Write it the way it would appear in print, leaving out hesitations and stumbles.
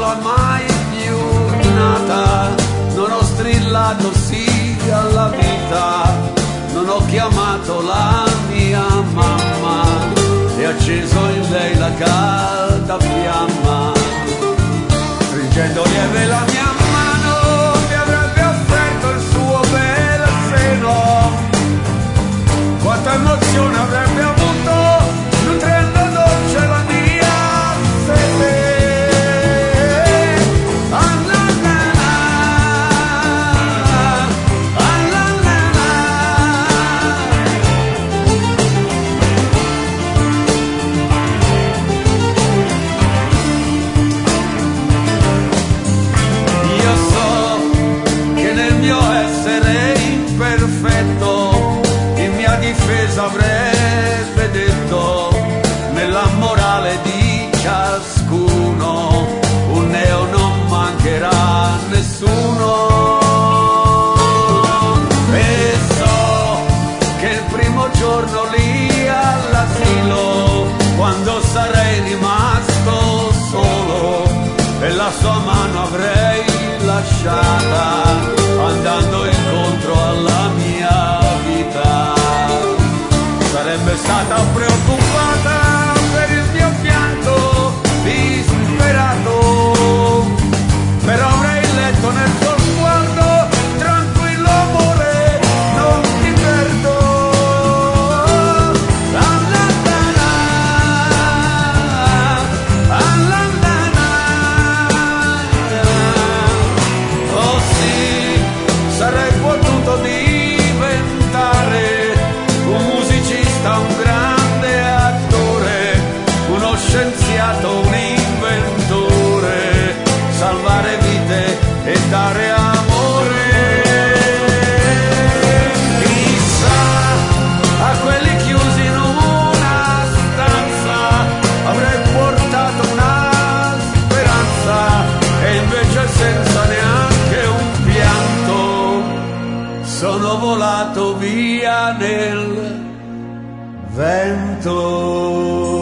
è mai più nata, non ho strillato sì alla vita, non ho chiamato la mia mamma e acceso in lei la calda fiamma. Stringendo lieve la mia mano mi avrebbe offerto il suo bel seno, quanta emozione avrebbe avuto nutrendo dolce la mia sete. Avrebbe detto nella morale di ciascuno un neo non mancherà a nessuno, e so che il primo giorno lì all'asilo, quando sarei rimasto solo e la sua mano avrei lasciata andando incontro alla mia vita, sarebbe stata preoccupata per il mio pianto disperato, però avrei letto nel suo sguardo tranquillo amore, non ti perdo. Oh sì, sarei potuto diventare un musicista, un grande attore, uno scienziato, un inventore, salvare vite e dare amore. Chissà, a quelli chiusi in una stanza avrei portato una speranza, e invece senza neanche un pianto sono volato via nel vento.